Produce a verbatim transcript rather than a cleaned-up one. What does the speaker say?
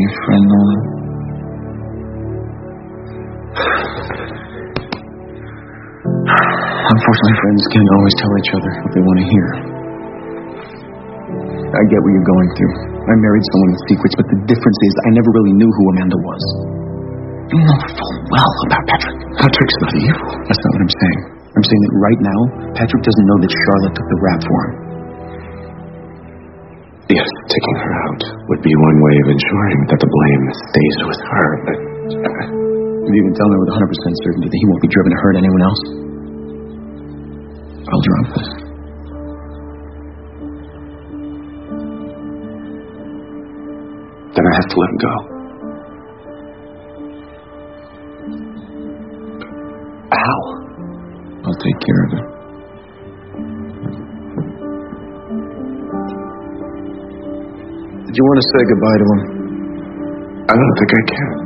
your friend, Nolan. Unfortunately, friends can't always tell each other what they want to hear. I get what you're going through. I married someone with secrets, but the difference is I never really knew who Amanda was. You know full well about Patrick. Patrick's not evil. That's not what I'm saying. I'm saying that right now, Patrick doesn't know that Charlotte took the rap for him. Yes, taking her out would be one way of ensuring that the blame stays with her, but... Uh, you can tell me with one hundred percent certainty that he won't be driven to hurt anyone else. I'll drop this. Then I have to let him go. How? I'll take care of it. Did you want to say goodbye to him? I don't think I can.